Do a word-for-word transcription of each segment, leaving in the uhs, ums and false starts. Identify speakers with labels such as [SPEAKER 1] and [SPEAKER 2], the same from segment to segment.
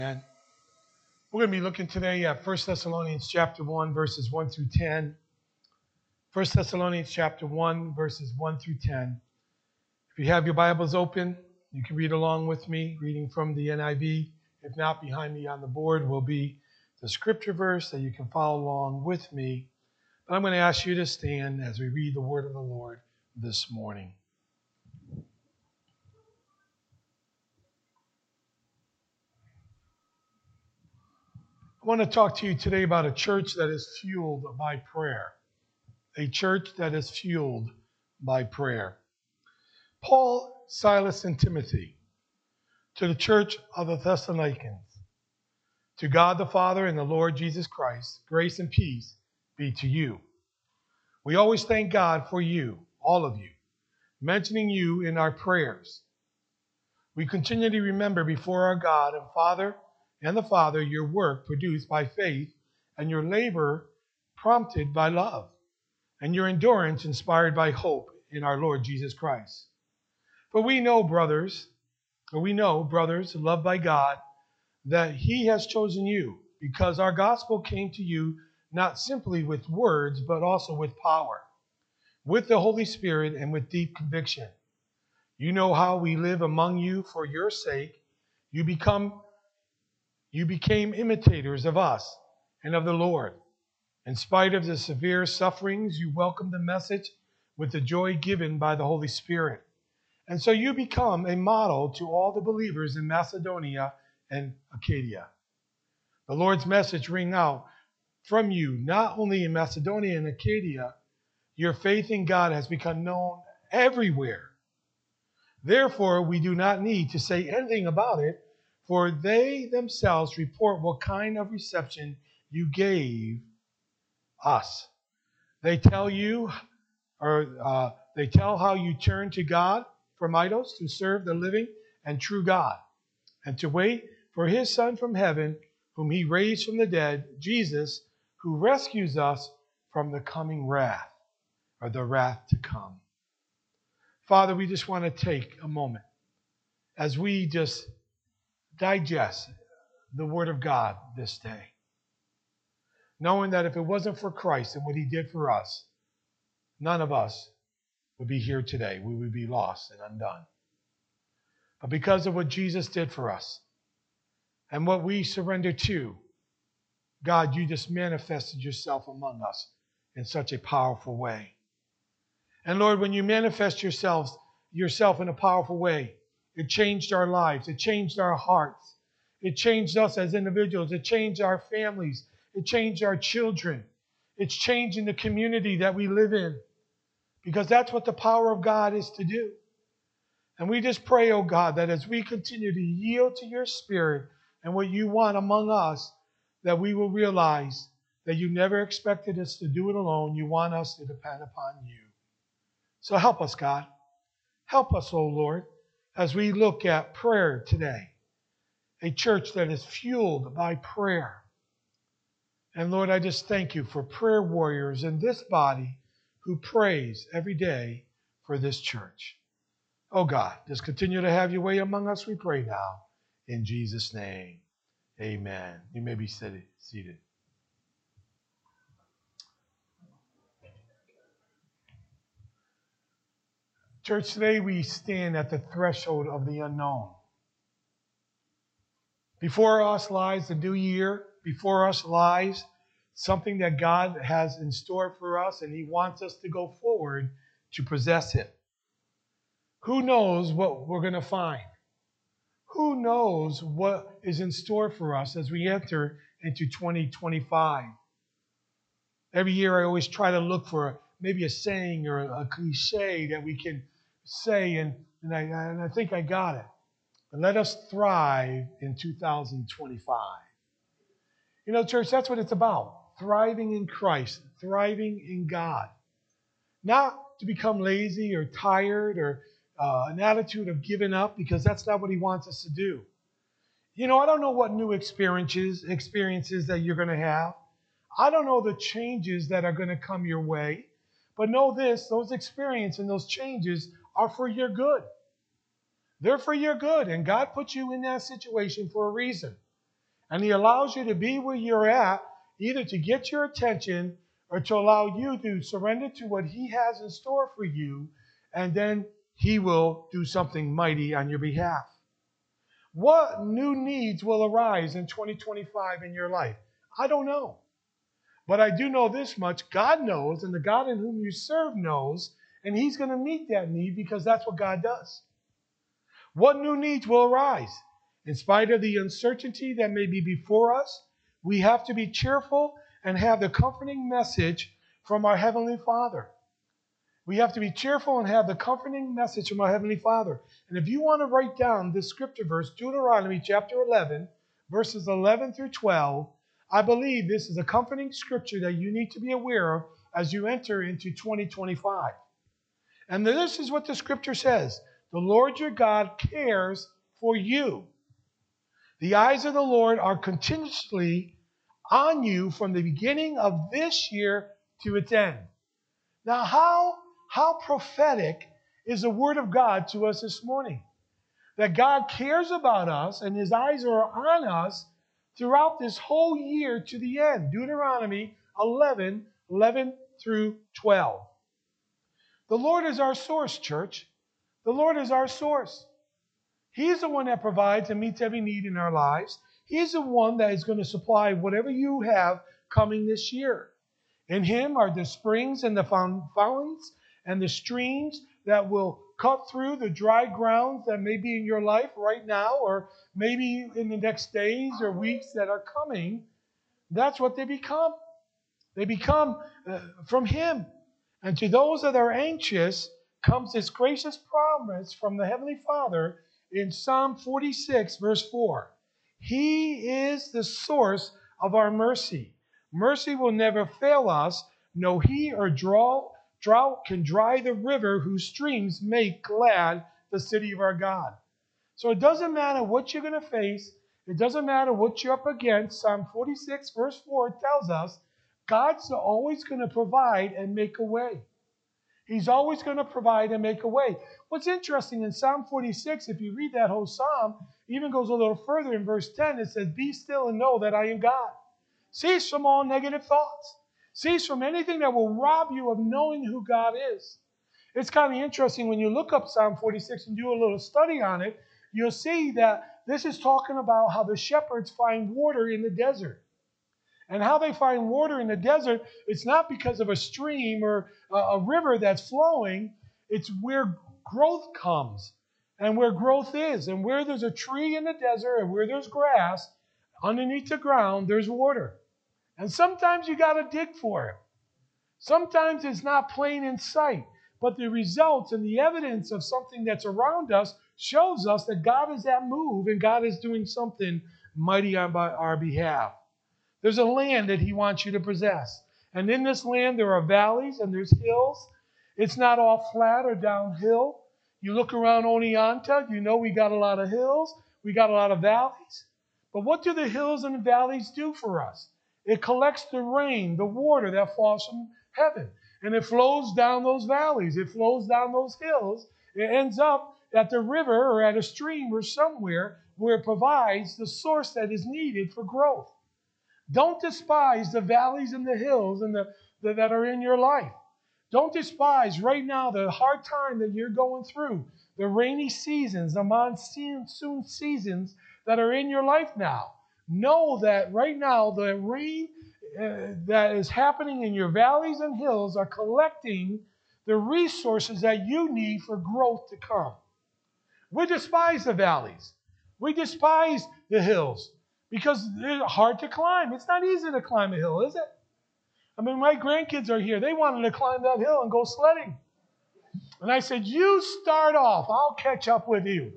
[SPEAKER 1] And we're going to be looking today at First Thessalonians chapter one, verses one through ten. First Thessalonians chapter one, verses one through ten. If you have your Bibles open, you can read along with me, reading from the N I V. If not, behind me on the board will be the scripture verse that you can follow along with me. But I'm going to ask you to stand as we read the word of the Lord this morning. I want to talk to you today about a church that is fueled by prayer. A church that is fueled by prayer. Paul, Silas, and Timothy, to the church of the Thessalonians, to God the Father and the Lord Jesus Christ, grace and peace be to you. We always thank God for you, all of you, mentioning you in our prayers. We continually remember before our God and Father and the Father your work produced by faith and your labor prompted by love and your endurance inspired by hope in our Lord Jesus Christ. For we know, brothers, or we know, brothers, loved by God, that he has chosen you, because our gospel came to you not simply with words, but also with power, with the Holy Spirit and with deep conviction. You know how we live among you for your sake. You become, you became imitators of us and of the Lord. In spite of the severe sufferings, you welcomed the message with the joy given by the Holy Spirit. And so you become a model to all the believers in Macedonia and Achaia. The Lord's message ring out from you, not only in Macedonia and Achaia. Your faith in God has become known everywhere. Therefore, we do not need to say anything about it, for they themselves report what kind of reception you gave us. They tell you, or uh, they tell how you turned to God from idols to serve the living and true God, and to wait for his Son from heaven, whom he raised from the dead, Jesus, who rescues us from the coming wrath, or the wrath to come. Father, we just want to take a moment as we just digest the Word of God this day, knowing that if it wasn't for Christ and what he did for us, none of us would be here today. We would be lost and undone. But because of what Jesus did for us and what we surrendered to, God, you just manifested yourself among us in such a powerful way. And Lord, when you manifest yourselves, yourself in a powerful way, it changed our lives. It changed our hearts. It changed us as individuals. It changed our families. It changed our children. It's changing the community that we live in, because that's what the power of God is to do. And we just pray, oh God, that as we continue to yield to your Spirit and what you want among us, that we will realize that you never expected us to do it alone. You want us to depend upon you. So help us, God. Help us, oh Lord, as we look at prayer today. A church that is fueled by prayer. And Lord, I just thank you for prayer warriors in this body who prays every day for this church. Oh God, just continue to have your way among us, we pray now. In Jesus' name, amen. You may be seated. Church, today we stand at the threshold of the unknown. Before us lies the new year. Before us lies something that God has in store for us, and he wants us to go forward to possess it. Who knows what we're going to find? Who knows what is in store for us as we enter into twenty twenty-five? Every year I always try to look for maybe a saying or a cliche that we can say, and, and, I, and I think I got it. But let us thrive in two thousand twenty-five. You know, church, that's what it's about. Thriving in Christ, thriving in God. Not to become lazy or tired or uh, an attitude of giving up, because that's not what he wants us to do. You know, I don't know what new experiences, experiences that you're going to have. I don't know the changes that are going to come your way. But know this, those experiences and those changes are for your good. They're for your good, and God put you in that situation for a reason. And he allows you to be where you're at, either to get your attention or to allow you to surrender to what he has in store for you, and then he will do something mighty on your behalf. What new needs will arise in twenty twenty-five in your life? I don't know. But I do know this much. God knows, and the God in whom you serve knows, and he's going to meet that need because that's what God does. What new needs will arise? In spite of the uncertainty that may be before us, we have to be cheerful and have the comforting message from our Heavenly Father. We have to be cheerful and have the comforting message from our Heavenly Father. And if you want to write down this scripture verse, Deuteronomy chapter eleven, verses eleven through twelve, I believe this is a comforting scripture that you need to be aware of as you enter into twenty twenty-five. And this is what the scripture says. The Lord your God cares for you. The eyes of the Lord are continuously on you from the beginning of this year to its end. Now, how, how prophetic is the word of God to us this morning? That God cares about us and his eyes are on us throughout this whole year to the end. Deuteronomy eleven, eleven through twelve. The Lord is our source, church. The Lord is our source. He's the one that provides and meets every need in our lives. He's the one that is going to supply whatever you have coming this year. In him are the springs and the fountains and the streams that will cut through the dry grounds that may be in your life right now, or maybe in the next days or weeks that are coming. That's what they become. They become uh, from him. And to those that are anxious comes this gracious promise from the Heavenly Father in Psalm forty-six, verse four. He is the source of our mercy. Mercy will never fail us. No heat or drought, drought can dry the river whose streams make glad the city of our God. So it doesn't matter what you're going to face. It doesn't matter what you're up against. Psalm forty-six, verse four tells us God's always going to provide and make a way. He's always going to provide and make a way. What's interesting in Psalm forty-six, if you read that whole psalm, even goes a little further in verse ten. It says, be still and know that I am God. Cease from all negative thoughts. Cease from anything that will rob you of knowing who God is. It's kind of interesting when you look up Psalm forty-six and do a little study on it, you'll see that this is talking about how the shepherds find water in the desert. And how they find water in the desert, it's not because of a stream or a, a river that's flowing. It's where growth comes and where growth is. And where there's a tree in the desert and where there's grass, underneath the ground, there's water. And sometimes you got to dig for it. Sometimes it's not plain in sight. But the results and the evidence of something that's around us shows us that God is at move and God is doing something mighty on our behalf. There's a land that he wants you to possess. And in this land, there are valleys and there's hills. It's not all flat or downhill. You look around Oneonta, you know we got a lot of hills. We got a lot of valleys. But what do the hills and the valleys do for us? It collects the rain, the water that falls from heaven. And it flows down those valleys. It flows down those hills. It ends up at the river or at a stream or somewhere where it provides the source that is needed for growth. Don't despise the valleys and the hills and the, the, that are in your life. Don't despise right now the hard time that you're going through, the rainy seasons, the monsoon seasons that are in your life now. Know that right now the rain uh, that is happening in your valleys and hills are collecting the resources that you need for growth to come. We despise the valleys. We despise the hills. Because they're hard to climb. It's not easy to climb a hill, is it? I mean, my grandkids are here. They wanted to climb that hill and go sledding. And I said, you start off. I'll catch up with you.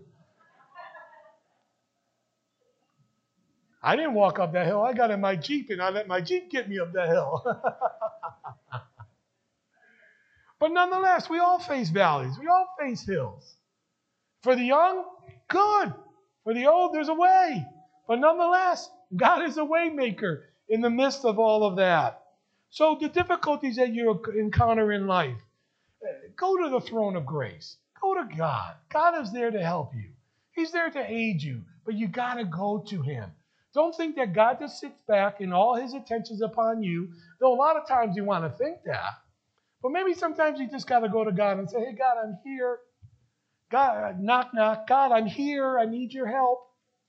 [SPEAKER 1] I didn't walk up that hill. I got in my Jeep and I let my Jeep get me up that hill. But nonetheless, we all face valleys. We all face hills. For the young, good. For the old, there's a way. But nonetheless, God is a way maker in the midst of all of that. So the difficulties that you encounter in life, go to the throne of grace. Go to God. God is there to help you. He's there to aid you. But you got to go to him. Don't think that God just sits back and all his attention's upon you, though a lot of times you want to think that. But maybe sometimes you just got to go to God and say, hey, God, I'm here. God, knock, knock. God, I'm here. I need your help.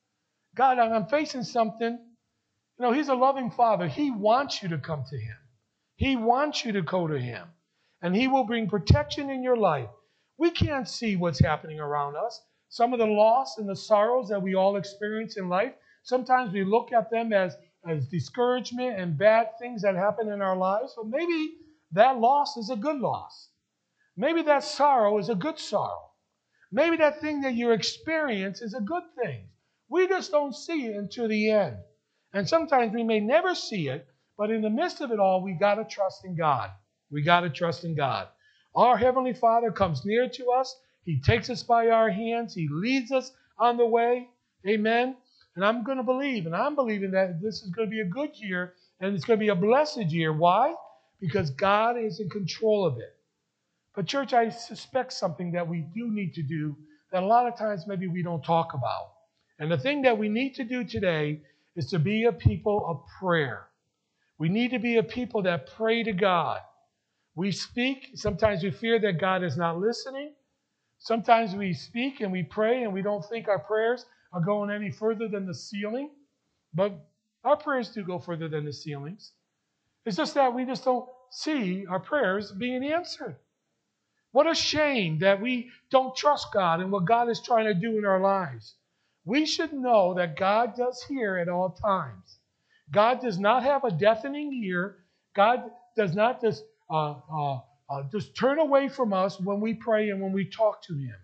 [SPEAKER 1] God, I'm facing something. You know, he's a loving Father. He wants you to come to him. He wants you to go to him. And he will bring protection in your life. We can't see what's happening around us. Some of the loss and the sorrows that we all experience in life, sometimes we look at them as, as discouragement and bad things that happen in our lives. But maybe that loss is a good loss. Maybe that sorrow is a good sorrow. Maybe that thing that you experience is a good thing. We just don't see it until the end. And sometimes we may never see it, but in the midst of it all, we got to trust in God. We got to trust in God. Our Heavenly Father comes near to us. He takes us by our hands. He leads us on the way. Amen. And I'm going to believe, and I'm believing that this is going to be a good year, and it's going to be a blessed year. Why? Because God is in control of it. But church, I suspect something that we do need to do that a lot of times maybe we don't talk about. And the thing that we need to do today is to be a people of prayer. We need to be a people that pray to God. We speak. Sometimes we fear that God is not listening. Sometimes we speak and we pray and we don't think our prayers are going any further than the ceiling. But our prayers do go further than the ceilings. It's just that we just don't see our prayers being answered. What a shame that we don't trust God and what God is trying to do in our lives. We should know that God does hear at all times. God does not have a deafening ear. God does not just, uh, uh, uh, just turn away from us when we pray and when we talk to him.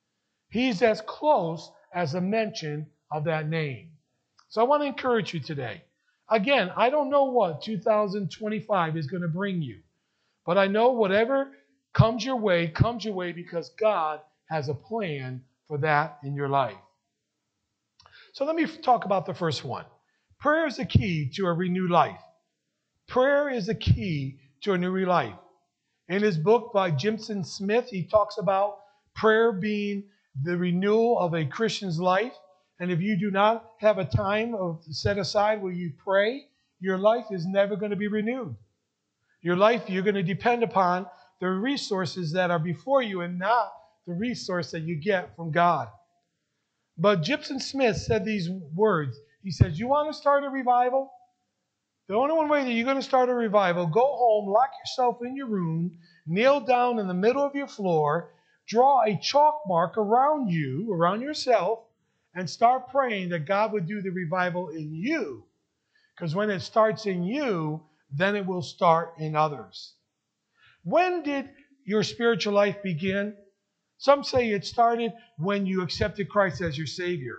[SPEAKER 1] He's as close as a mention of that name. So I want to encourage you today. Again, I don't know what two thousand twenty-five is going to bring you, but I know whatever comes your way, comes your way because God has a plan for that in your life. So let me talk about the first one. Prayer is the key to a renewed life. Prayer is the key to a new life. In his book by Jimson Smith, he talks about prayer being the renewal of a Christian's life. And if you do not have a time of set aside where you pray, your life is never going to be renewed. Your life, you're going to depend upon the resources that are before you and not the resource that you get from God. But Jimson Smith said these words. He says, you want to start a revival? The only one way that you're going to start a revival, go home, lock yourself in your room, kneel down in the middle of your floor, draw a chalk mark around you, around yourself, and start praying that God would do the revival in you. Because when it starts in you, then it will start in others. When did your spiritual life begin? Some say it started when you accepted Christ as your Savior.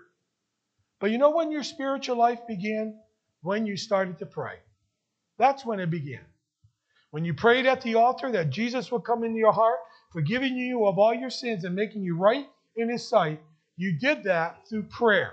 [SPEAKER 1] But you know when your spiritual life began? When you started to pray. That's when it began. When you prayed at the altar that Jesus would come into your heart, forgiving you of all your sins and making you right in his sight, you did that through prayer.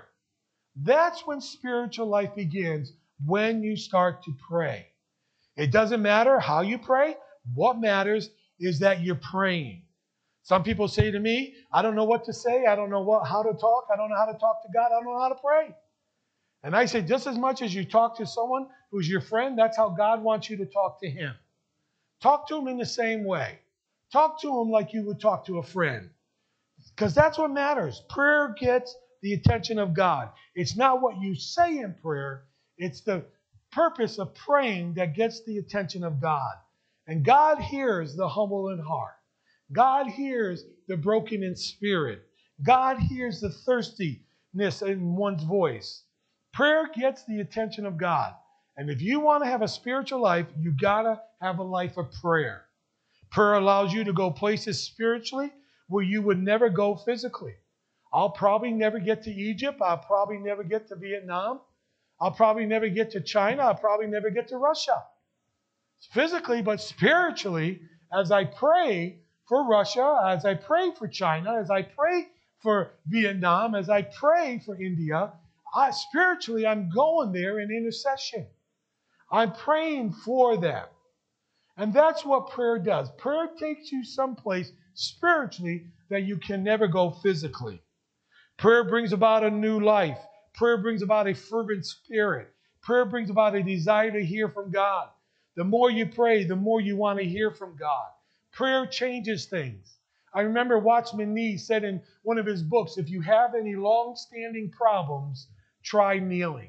[SPEAKER 1] That's when spiritual life begins, when you start to pray. It doesn't matter how you pray. What matters is that you're praying. Some people say to me, I don't know what to say. I don't know what, how to talk. I don't know how to talk to God. I don't know how to pray. And I say, just as much as you talk to someone who's your friend, that's how God wants you to talk to him. Talk to him in the same way. Talk to him like you would talk to a friend. Because that's what matters. Prayer gets the attention of God. It's not what you say in prayer. It's the purpose of praying that gets the attention of God. And God hears the humble in heart. God hears the broken in spirit. God hears the thirstiness in one's voice. Prayer gets the attention of God. And if you want to have a spiritual life, you got to have a life of prayer. Prayer allows you to go places spiritually where you would never go physically. I'll probably never get to Egypt. I'll probably never get to Vietnam. I'll probably never get to China. I'll probably never get to Russia. Physically, but spiritually, as I pray for Russia, as I pray for China, as I pray for Vietnam, as I pray for India, I, spiritually, I'm going there in intercession. I'm praying for them. And that's what prayer does. Prayer takes you someplace spiritually that you can never go physically. Prayer brings about a new life. prayer brings about a fervent spirit. Prayer brings about a desire to hear from God. The more you pray, the more you want to hear from God. Prayer changes things. I remember Watchman Nee said in one of his books, if you have any long-standing problems, try kneeling.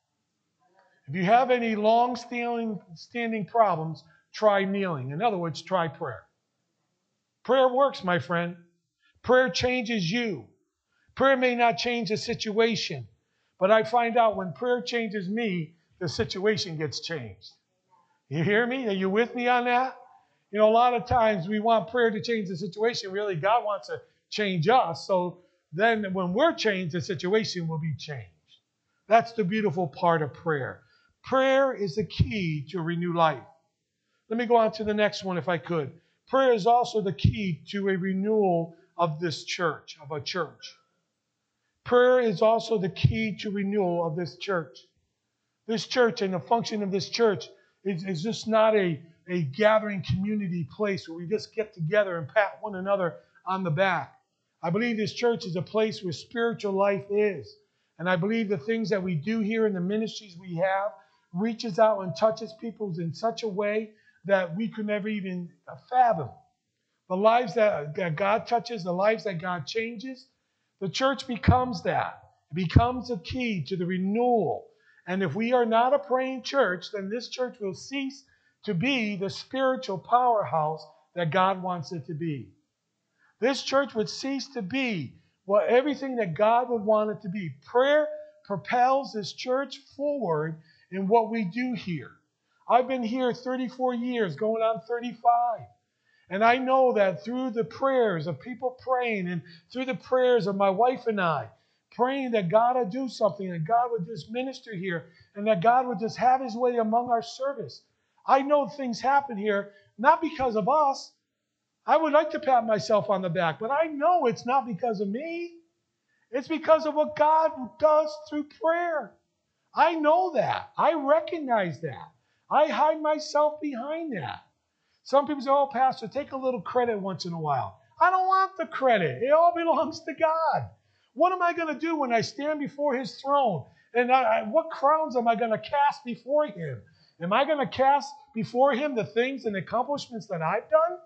[SPEAKER 1] If you have any long-standing standing problems, try kneeling. In other words, try prayer. Prayer works, my friend. Prayer changes you. Prayer may not change the situation, but I find out when prayer changes me, the situation gets changed. You hear me? Are you with me on that? You know, a lot of times we want prayer to change the situation. Really, God wants to change us. So then when we're changed, the situation will be changed. That's the beautiful part of prayer. Prayer is the key to a renewed life. Let me go on to the next one if I could. Prayer is also the key to a renewal of this church, of a church. Prayer is also the key to renewal of this church. This church and the function of this church is, is just not a, a gathering community place where we just get together and pat one another on the back. I believe this church is a place where spiritual life is. And I believe the things that we do here in the ministries we have reaches out and touches people in such a way that we could never even fathom. The lives that, that God touches, the lives that God changes, the church becomes that. It becomes a key to the renewal. And if we are not a praying church, then this church will cease to be the spiritual powerhouse that God wants it to be. This church would cease to be what everything that God would want it to be. Prayer propels this church forward in what we do here. I've been here thirty-four years, going on thirty-five. And I know that through the prayers of people praying and through the prayers of my wife and I, praying that God would do something, that God would just minister here, and that God would just have his way among our service. I know things happen here, not because of us. I would like to pat myself on the back, but I know it's not because of me. It's because of what God does through prayer. I know that. I recognize that. I hide myself behind that. Some people say, oh, Pastor, take a little credit once in a while. I don't want the credit. It all belongs to God. What am I going to do when I stand before his throne? And I, what crowns am I going to cast before him? Am I going to cast before him the things and accomplishments that I've done?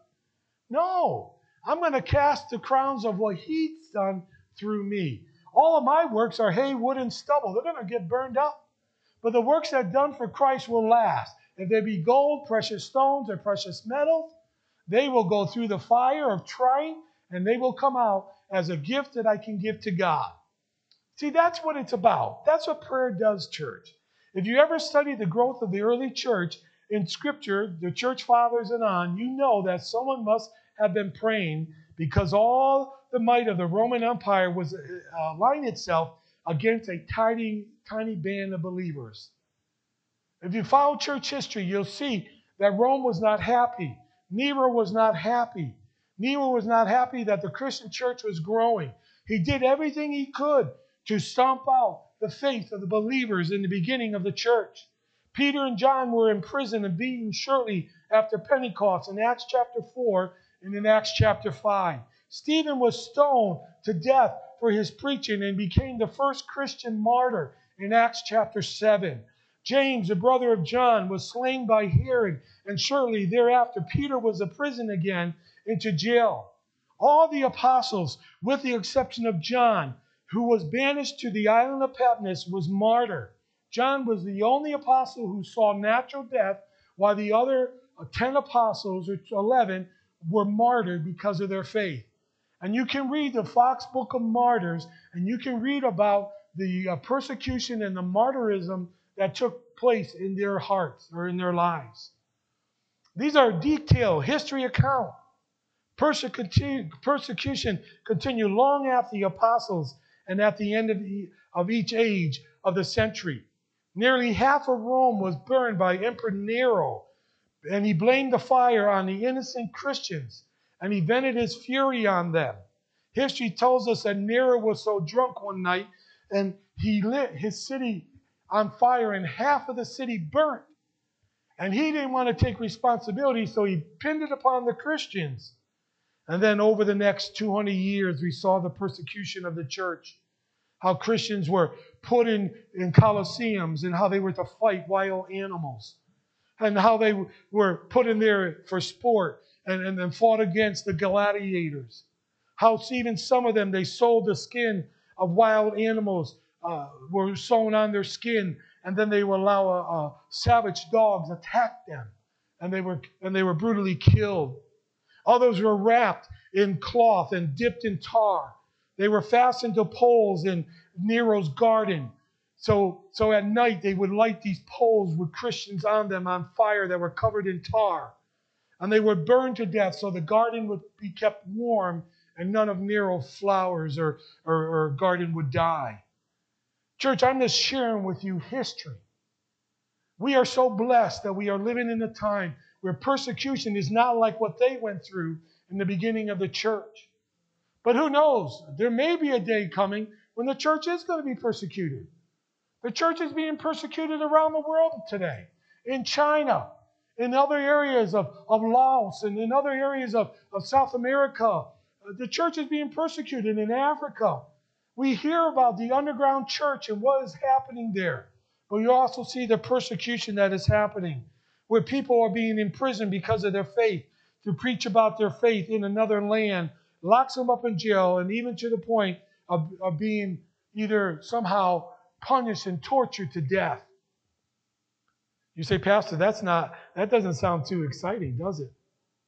[SPEAKER 1] No. I'm going to cast the crowns of what he's done through me. All of my works are hay, wood, and stubble. They're going to get burned up. But the works that are done for Christ will last. If they be gold, precious stones, or precious metals, they will go through the fire of trying, and they will come out as a gift that I can give to God. See, that's what it's about. That's what prayer does, church. If you ever study the growth of the early church in Scripture, the church fathers and on, you know that someone must have been praying because all the might of the Roman Empire was uh, aligning itself against a tiny, tiny band of believers. If you follow church history, you'll see that Rome was not happy. Nero was not happy. Nero was not happy that the Christian church was growing. He did everything he could to stomp out the faith of the believers in the beginning of the church. Peter and John were in prison and beaten shortly after Pentecost in Acts chapter four and in Acts chapter five. Stephen was stoned to death for his preaching and became the first Christian martyr in Acts chapter seven. James, the brother of John, was slain by Herod, and shortly thereafter Peter was in prison again into jail. All the apostles, with the exception of John, who was banished to the island of Patmos, was martyred. John was the only apostle who saw natural death, while the other ten apostles, or eleven, were martyred because of their faith. And you can read the Fox Book of Martyrs, and you can read about the uh, persecution and the martyrism that took place in their hearts or in their lives. These are detailed history accounts. Persecution continued long after the apostles and at the end of, the, of each age of the century. Nearly half of Rome was burned by Emperor Nero, and he blamed the fire on the innocent Christians, and he vented his fury on them. History tells us that Nero was so drunk one night, and he lit his city on fire, and half of the city burnt. And he didn't want to take responsibility, so he pinned it upon the Christians. And then over the next two hundred years, we saw the persecution of the church. how Christians were put in, in coliseums and how they were to fight wild animals, and how they were put in there for sport and, and then fought against the gladiators. How even some of them, they sold the skin of wild animals, uh, were sewn on their skin, and then they would allow uh, uh, savage dogs attack them, and they were and they were brutally killed. Others were wrapped in cloth and dipped in tar. They were fastened to poles in Nero's garden. So, so at night they would light these poles with Christians on them on fire that were covered in tar. And they would burn to death so the garden would be kept warm and none of Nero's flowers or, or, or garden would die. Church, I'm just sharing with you history. We are so blessed that we are living in a time where persecution is not like what they went through in the beginning of the church. But who knows? There may be a day coming when the church is going to be persecuted. The church is being persecuted around the world today. In China, in other areas of, of Laos, and in other areas of, of South America. The church is being persecuted in Africa. We hear about the underground church and what is happening there. But you also see the persecution that is happening, where people are being imprisoned because of their faith, to preach about their faith in another land, locks them up in jail, and even to the point of, of being either somehow punished and tortured to death. You say, Pastor, that's not, that doesn't sound too exciting, does it?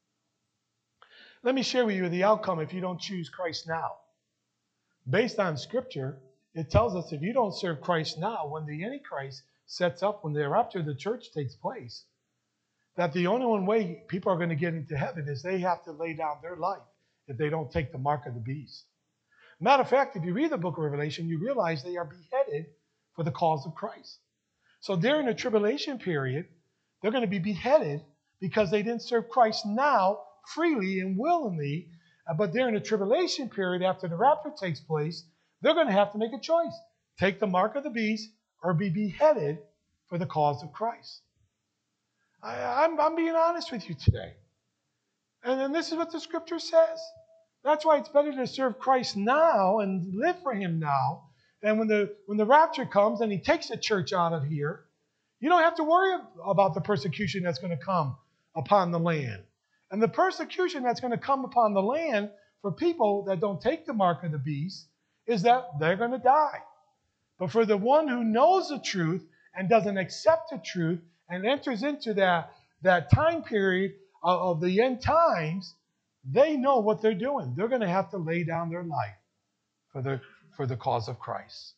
[SPEAKER 1] Let me share with you the outcome if you don't choose Christ now. Based on Scripture, it tells us if you don't serve Christ now, when the Antichrist sets up, when the rapture of the church takes place, that the only one way people are going to get into heaven is they have to lay down their life if they don't take the mark of the beast. Matter of fact, if you read the book of Revelation, you realize they are beheaded for the cause of Christ. So during the tribulation period, they're going to be beheaded because they didn't serve Christ now freely and willingly. But during the tribulation period, after the rapture takes place, they're going to have to make a choice. Take the mark of the beast or be beheaded for the cause of Christ. I, I'm, I'm being honest with you today. And then this is what the Scripture says. That's why it's better to serve Christ now and live for Him now. And when the, when the rapture comes and He takes the church out of here, you don't have to worry about the persecution that's going to come upon the land. And the persecution that's going to come upon the land for people that don't take the mark of the beast is that they're going to die. But for the one who knows the truth and doesn't accept the truth and enters into that, that time period of, of the end times, they know what they're doing. They're going to have to lay down their life for the, for the cause of Christ.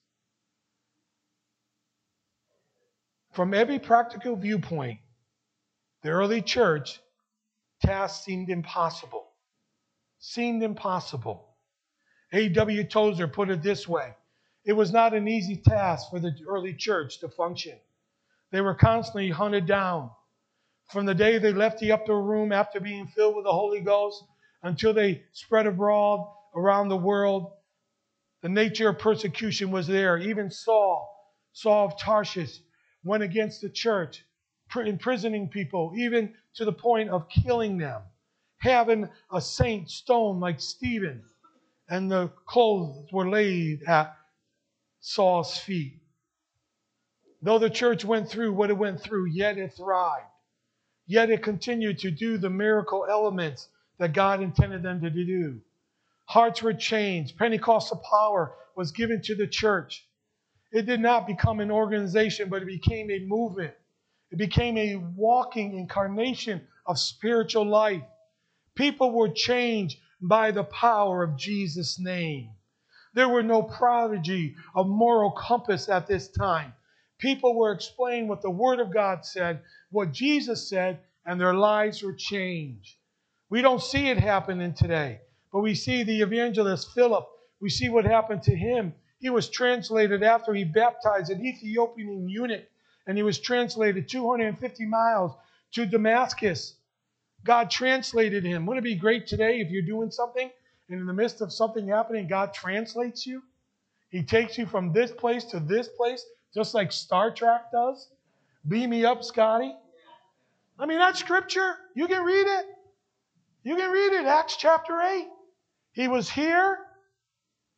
[SPEAKER 1] From every practical viewpoint, the early church task seemed impossible. Seemed impossible. A W Tozer put it this way. It was not an easy task for the early church to function. They were constantly hunted down. From the day they left the upper room after being filled with the Holy Ghost until they spread abroad around the world, the nature of persecution was there. Even Saul, Saul of Tarshish, went against the church, imprisoning people, even to the point of killing them. Having a saint stoned like Stephen, and the clothes were laid at Saul's feet. Though the church went through what it went through, yet it thrived. Yet it continued to do the miracle elements that God intended them to do. Hearts were changed. Pentecostal power was given to the church. It did not become an organization, but it became a movement. It became a walking incarnation of spiritual life. People were changed by the power of Jesus' name. There were no prodigy of moral compass at this time. People were explained what the Word of God said, what Jesus said, and their lives were changed. We don't see it happening today, but we see the evangelist Philip. We see what happened to him. He was translated after he baptized an Ethiopian eunuch, and he was translated two hundred fifty miles to Damascus. God translated him. Wouldn't it be great today if you're doing something and in the midst of something happening, God translates you? He takes you from this place to this place, just like Star Trek does. Beam me up, Scotty. I mean, that's Scripture. You can read it. You can read it. Acts chapter eight. He was here.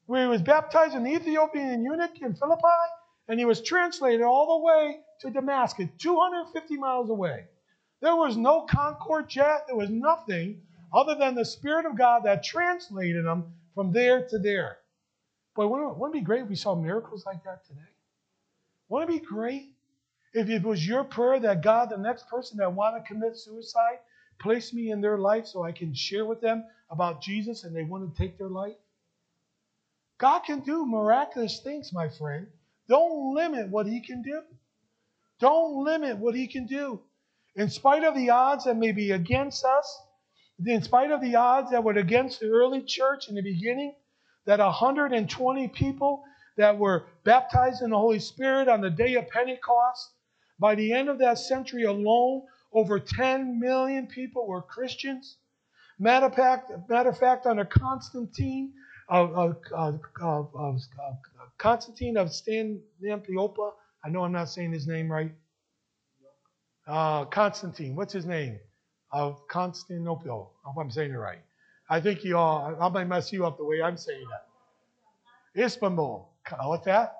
[SPEAKER 1] where he was baptized in the Ethiopian eunuch in Philippi, and he was translated all the way to Damascus, two hundred fifty miles away. There was no Concorde jet. There was nothing other than the Spirit of God that translated him from there to there. But wouldn't it be great if we saw miracles like that today? Wouldn't it be great if it was your prayer that God, the next person that want to commit suicide, place me in their life so I can share with them about Jesus and they want to take their life? God can do miraculous things, my friend. Don't limit what he can do. Don't limit what he can do. In spite of the odds that may be against us, in spite of the odds that were against the early church in the beginning, that one hundred twenty people that were baptized in the Holy Spirit on the day of Pentecost, by the end of that century alone, over ten million people were Christians. Matter of fact, matter of fact under Constantine, of, of, of, of, of Constantine of Constantinople, I know I'm not saying his name right. Uh, Constantine, what's his name? Of Constantinople. I hope I'm saying it right. I think you all, I might mess you up the way I'm saying that. Istanbul. What's that?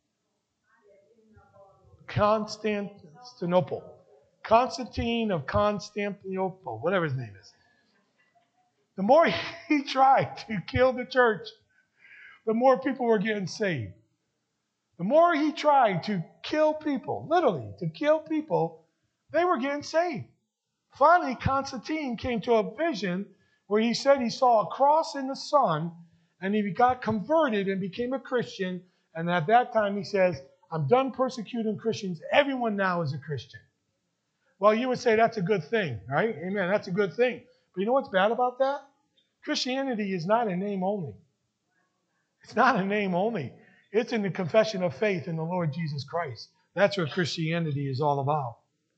[SPEAKER 1] Constantinople. Constantine of Constantinople, whatever his name is. The more he tried to kill the church, the more people were getting saved. The more he tried to kill people, literally to kill people, they were getting saved. Finally, Constantine came to a vision where he said he saw a cross in the sun, and he got converted and became a Christian. And at that time, he says, I'm done persecuting Christians. Everyone now is a Christian. Well, you would say that's a good thing, right? Amen. That's a good thing. But you know what's bad about that? Christianity is not a name only. It's not a name only. It's in the confession of faith in the Lord Jesus Christ. That's what Christianity is all about.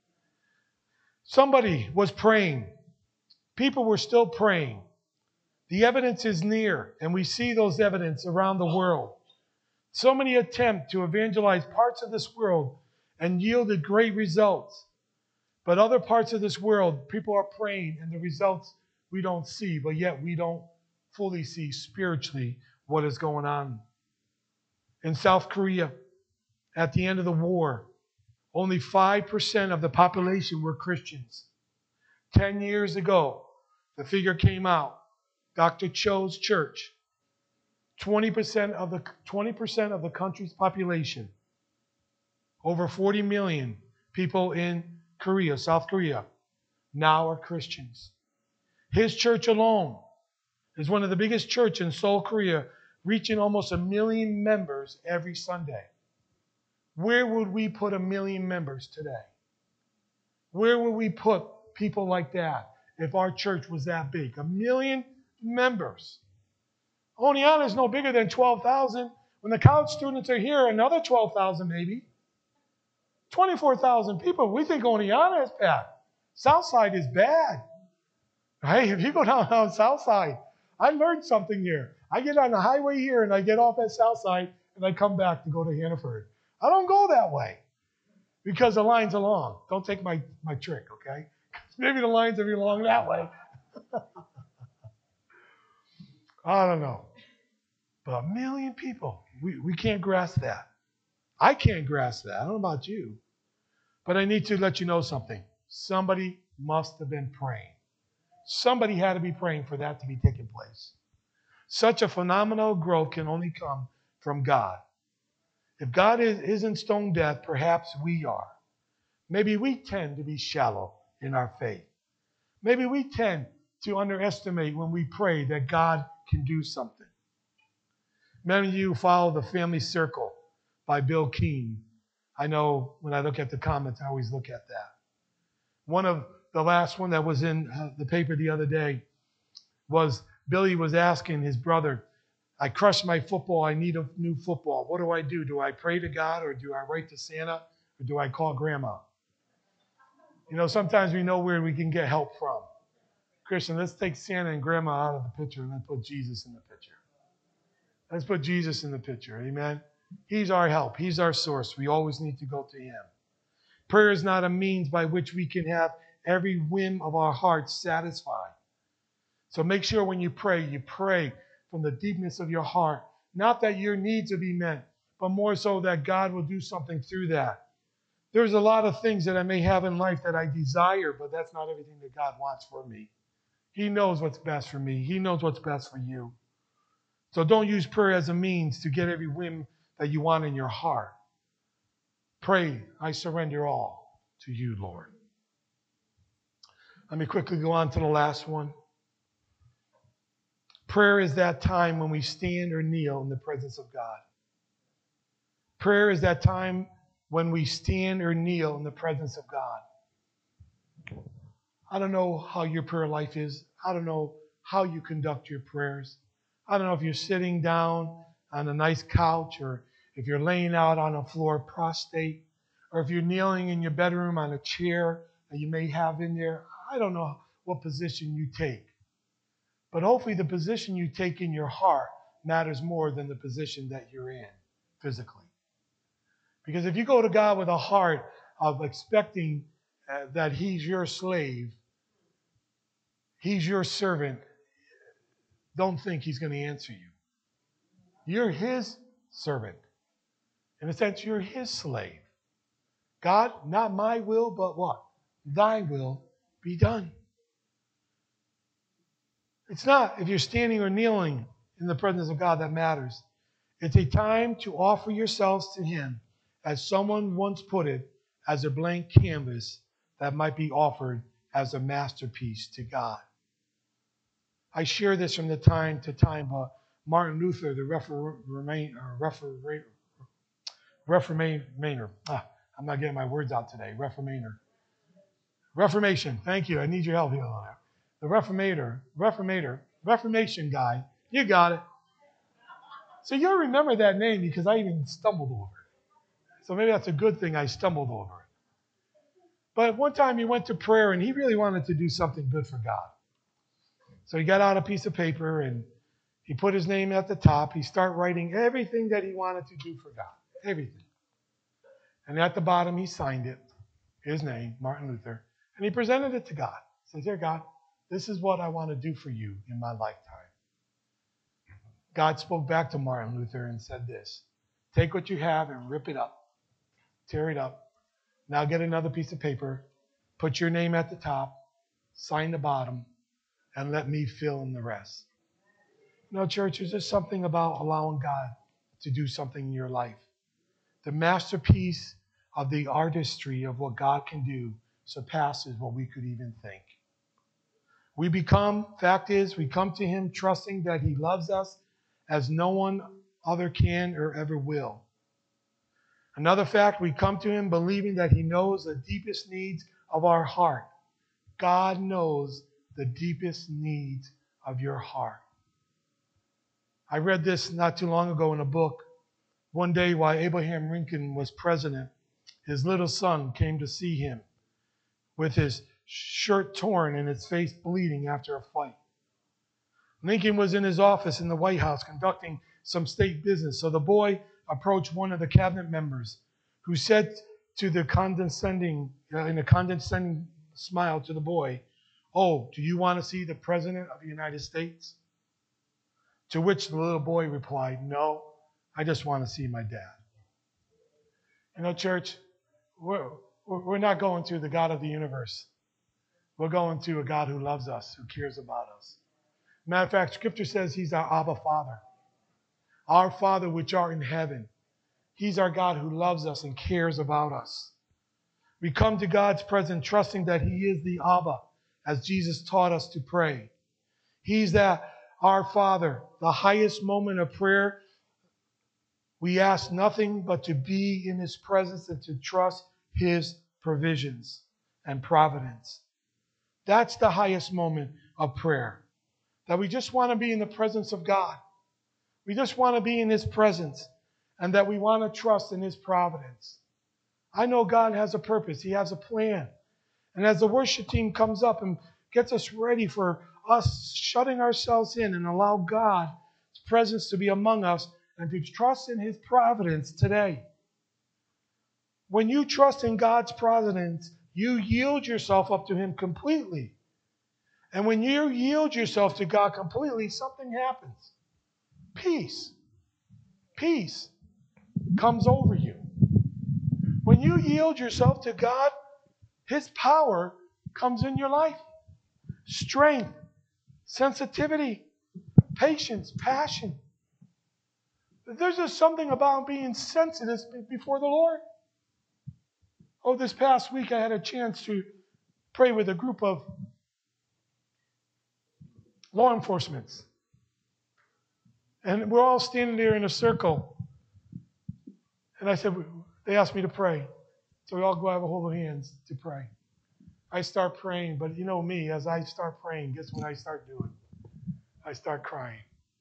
[SPEAKER 1] Somebody was praying. People were still praying. The evidence is near, and we see those evidence around the world. So many attempt to evangelize parts of this world and yielded great results. But other parts of this world, people are praying, and the results we don't see, but yet we don't fully see spiritually what is going on. In South Korea, at the end of the war, only five percent of the population were Christians. Ten years ago, the figure came out. Doctor Cho's church, twenty percent of the twenty percent of the country's population, over forty million people in Korea, South Korea, now are Christians. His church alone is one of the biggest churches in Seoul, Korea, reaching almost a million members every Sunday. Where would we put a million members today? Where would we put people like that if our church was that big? A million members. Oneonta is no bigger than twelve thousand. When the college students are here, another twelve thousand maybe. twenty-four thousand people. We think Oneonta is bad. Southside is bad. Right? If you go down on Southside, I learned something here. I get on the highway here and I get off at Southside and I come back to go to Hannaford. I don't go that way because the lines are long. Don't take my, my trick, okay? Maybe the lines will be long that way. I don't know. But a million people, we, we can't grasp that. I can't grasp that. I don't know about you. But I need to let you know something. Somebody must have been praying. Somebody had to be praying for that to be taking place. Such a phenomenal growth can only come from God. If God is, isn't stone deaf, perhaps we are. Maybe we tend to be shallow in our faith. Maybe we tend to underestimate when we pray that God can do something. Many of you follow The Family Circle by Bill Keane. I know when I look at the comments, I always look at that. One of the last one that was in uh, the paper the other day was Billy was asking his brother, I crushed my football. I need a new football. What do I do? Do I pray to God, or do I write to Santa, or do I call Grandma? You know, sometimes we know where we can get help from. Christian, let's take Santa and Grandma out of the picture and let's put Jesus in the picture. Let's put Jesus in the picture. Amen. He's our help. He's our source. We always need to go to him. Prayer is not a means by which we can have every whim of our hearts satisfied. So make sure when you pray, you pray from the deepness of your heart, Not that your needs will be met, but more so that God will do something through that. There's a lot of things that I may have in life that I desire, but that's not everything that God wants for me. He knows what's best for me. He knows what's best for you. So don't use prayer as a means to get every whim that you want in your heart. Pray, I surrender all to you, Lord. Let me quickly go on to the last one. Prayer is that time when we stand or kneel in the presence of God. Prayer is that time when we stand or kneel in the presence of God. I don't know how your prayer life is. I don't know how you conduct your prayers. I don't know if you're sitting down on a nice couch, or if you're laying out on a floor prostrate, or if you're kneeling in your bedroom on a chair that you may have in there. I don't know what position you take. But hopefully the position you take in your heart matters more than the position that you're in physically. Because if you go to God with a heart of expecting uh, that He's your slave, He's your servant, don't think He's going to answer you. You're His servant. In a sense, you're His slave. God, not my will, but what? Thy will be done. It's not if you're standing or kneeling in the presence of God that matters. It's a time to offer yourselves to Him, as someone once put it, as a blank canvas that might be offered as a masterpiece to God. I share this from the time to time, but Martin Luther, the Reformator, ah, I'm not getting my words out today, Reformator. Reformation, thank you, I need your help here. The Reformator, Reformator, Reformation guy, you got it. So you'll remember that name because I even stumbled over it. So maybe that's a good thing I stumbled over it. But one time he went to prayer and he really wanted to do something good for God. So he got out a piece of paper and he put his name at the top. He started writing everything that he wanted to do for God. Everything. And at the bottom he signed it, his name, Martin Luther, and he presented it to God. He said, "Dear God, this is what I want to do for you in my lifetime." God spoke back to Martin Luther and said this: "Take what you have and rip it up. Tear it up. Now get another piece of paper, put your name at the top, sign the bottom, and let me fill in the rest." You know, church, there's just something about allowing God to do something in your life. The masterpiece of the artistry of what God can do surpasses what we could even think. We become, fact is, we come to Him trusting that He loves us as no one other can or ever will. Another fact, we come to Him believing that He knows the deepest needs of our heart. God knows the deepest needs of your heart. I read this not too long ago in a book. One day while Abraham Lincoln was president, his little son came to see him with his shirt torn and his face bleeding after a fight. Lincoln was in his office in the White House conducting some state business. So the boy approached one of the cabinet members, who said to the condescending, uh, in a condescending smile to the boy, "Oh, do you want to see the President of the United States?" To which the little boy replied, "No, I just want to see my dad." You know, church, we're, we're not going to the God of the universe. We're going to a God who loves us, who cares about us. Matter of fact, Scripture says He's our Abba Father. Our Father which art in heaven. He's our God who loves us and cares about us. We come to God's presence trusting that He is the Abba, as Jesus taught us to pray. He's that our Father. The highest moment of prayer, we ask nothing but to be in His presence and to trust His provisions and providence. That's the highest moment of prayer. That we just want to be in the presence of God. We just want to be in His presence, and that we want to trust in His providence. I know God has a purpose. He has a plan. And as the worship team comes up and gets us ready for us shutting ourselves in and allow God's presence to be among us and to trust in His providence today. When you trust in God's providence, you yield yourself up to Him completely. And when you yield yourself to God completely, something happens. Peace. peace comes over you. When you yield yourself to God, His power comes in your life. Strength, sensitivity, patience, passion. There's just something about being sensitive before the Lord. Oh, this past week I had a chance to pray with a group of law enforcement. And we're all standing there in a circle. And I said, they asked me to pray. So we all go have a hold of hands to pray. I start praying, but you know me, as I start praying, guess what I start doing? I start crying.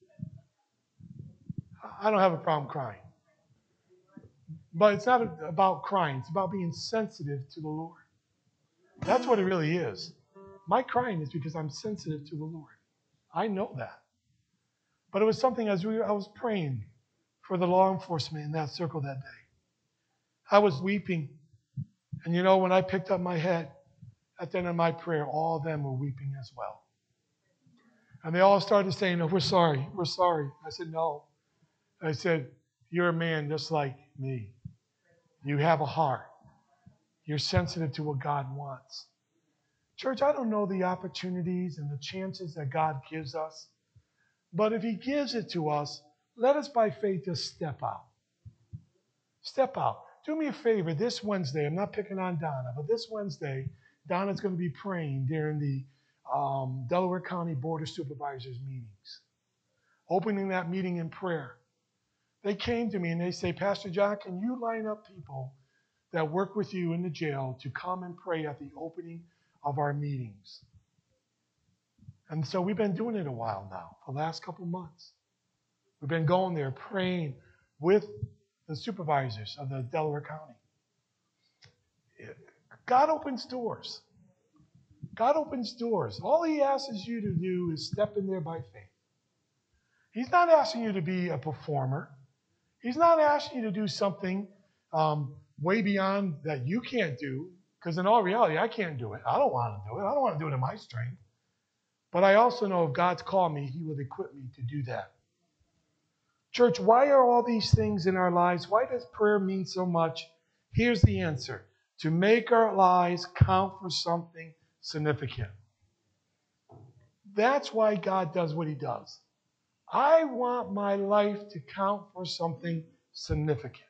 [SPEAKER 1] I don't have a problem crying. But it's not about crying. It's about being sensitive to the Lord. That's what it really is. My crying is because I'm sensitive to the Lord. I know that. But it was something as we, I was praying for the law enforcement in that circle that day. I was weeping. And you know, when I picked up my head at the end of my prayer, all of them were weeping as well. And they all started saying, no, we're sorry. We're sorry. I said, no. I said, you're a man just like me. You have a heart. You're sensitive to what God wants. Church, I don't know the opportunities and the chances that God gives us. But if He gives it to us, let us by faith just step out. Step out. Do me a favor this Wednesday. I'm not picking on Donna, but this Wednesday, Donna's going to be praying during the um, Delaware County Board of Supervisors meetings. Opening that meeting in prayer. They came to me and they say, Pastor John, can you line up people that work with you in the jail to come and pray at the opening of our meetings? And so we've been doing it a while now, the last couple months. We've been going there praying with the supervisors of the Delaware County. God opens doors. God opens doors. All He asks you to do is step in there by faith. He's not asking you to be a performer. He's not asking you to do something um, way beyond that you can't do, because in all reality, I can't do it. I don't want to do it. I don't want to do it in my strength. But I also know if God's called me, He will equip me to do that. Church, why are all these things in our lives? Why does prayer mean so much? Here's the answer. To make our lives count for something significant. That's why God does what He does. I want my life to count for something significant.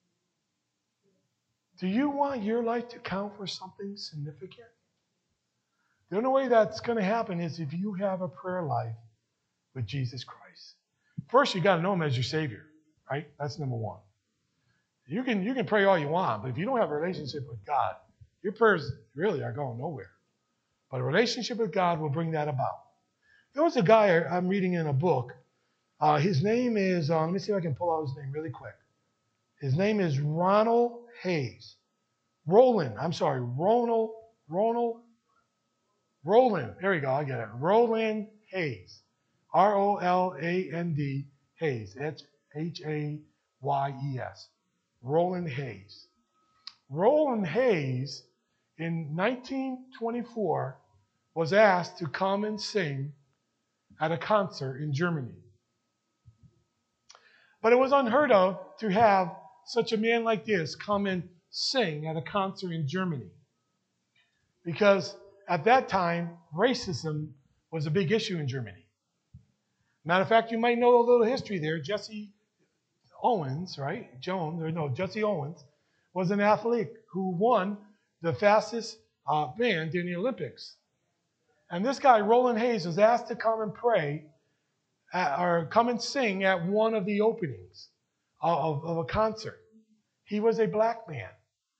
[SPEAKER 1] Do you want your life to count for something significant? The only way that's going to happen is if you have a prayer life with Jesus Christ. First, you got to know Him as your Savior, right? That's number one. You can, you can pray all you want, but if you don't have a relationship with God, your prayers really are going nowhere. But a relationship with God will bring that about. There was a guy I'm reading in a book. Uh, his name is, uh, let me see if I can pull out his name really quick. His name is Ronald Hayes. Roland, I'm sorry, Ronald, Ronald, Roland, there we go, I get it. Roland Hayes. R O L A N D, Hayes, H A Y E S. Roland Hayes. Roland Hayes, in nineteen twenty-four, was asked to come and sing at a concert in Germany. But it was unheard of to have such a man like this come and sing at a concert in Germany. Because at that time, racism was a big issue in Germany. Matter of fact, you might know a little history there. Jesse Owens, right? Jones, or no, Jesse Owens was an athlete who won the fastest uh, man during the Olympics. And this guy, Roland Hayes, was asked to come and pray at, or come and sing at one of the openings of, of a concert. He was a black man.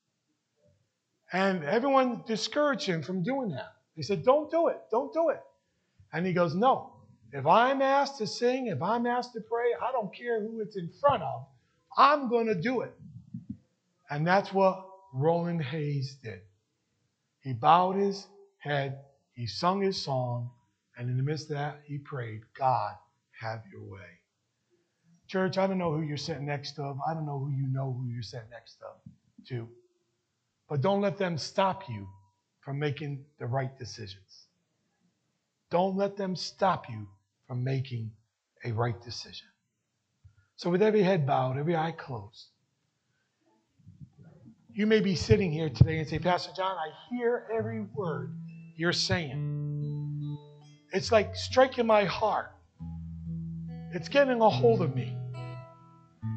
[SPEAKER 1] And everyone discouraged him from doing that. They said, don't do it, don't do it. And he goes, no. If I'm asked to sing, if I'm asked to pray, I don't care who it's in front of. I'm going to do it. And that's what Roland Hayes did. He bowed his head, he sung his song, and in the midst of that, he prayed, God, have your way. Church, I don't know who you're sitting next to. I don't know who you know who you're sitting next to. But don't let them stop you from making the right decisions. Don't let them stop you from making a right decision. So with every head bowed, every eye closed, you may be sitting here today and say, Pastor John, I hear every word you're saying. It's like striking my heart. It's getting a hold of me.